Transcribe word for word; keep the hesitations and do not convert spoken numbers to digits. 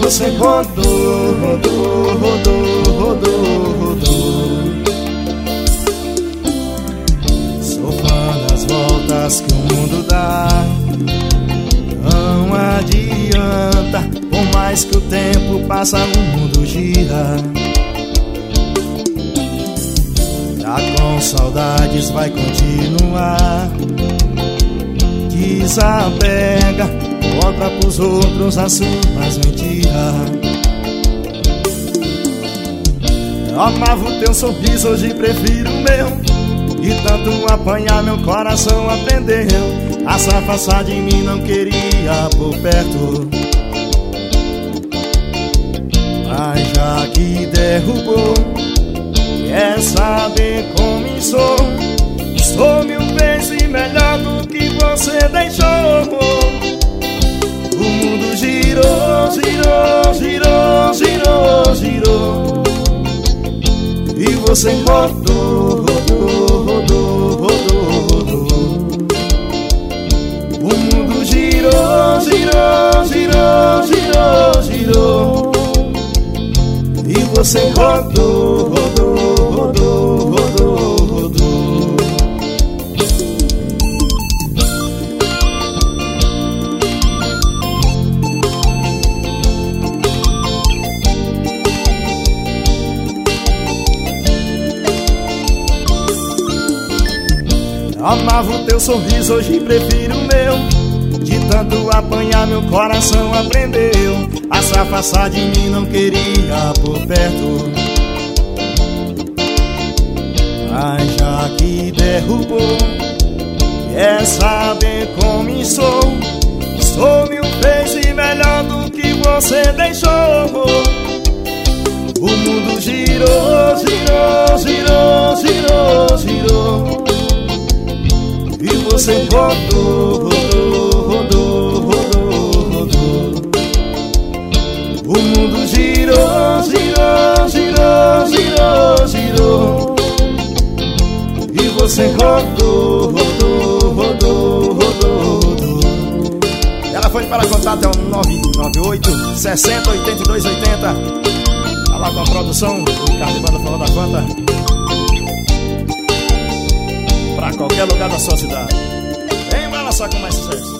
você rodou, rodou, rodou, rodou, rodou. Sou fã das voltas que o mundo dá. Não adianta, por mais que o tempo passa, o mundo gira. Já com saudades vai continuar. Desapega, conta pros outros as suas mentiras. Eu amava o teu sorriso, hoje prefiro o meu. De tanto apanhar meu coração aprendeu a se afastar de mim, não queria por perto. Mas já que derrubou, quer saber como sou? Sou mil vezes melhor do que você deixou. O mundo girou, girou, girou, girou, girou. E você rodou, rodou, rodou, rodou, rodou. O mundo girou, girou, girou, girou, girou. E você rodou, rodou, rodou, rodou, rodou. Amava o teu sorriso, hoje prefiro o meu. De tanto apanhar meu coração aprendeu a se afastar de mim, não queria por perto. Mas já que derrubou, quer saber como sou? Sou mil vezes melhor do que você deixou. O mundo girou, girou, girou, girou, girou. E você rodou, rodou, rodou, rodou, rodou. O mundo girou, girou, girou, girou, girou. E você rodou, rodou, rodou, rodou, rodou. Ela foi para contato, é o nove nove oito, sessenta, oitenta e dois, oitenta. Tá lá com a produção do Ricardo Banda Fora da Fanta. Pra qualquer lugar da sua cidade. Vem embora só com mais sucesso.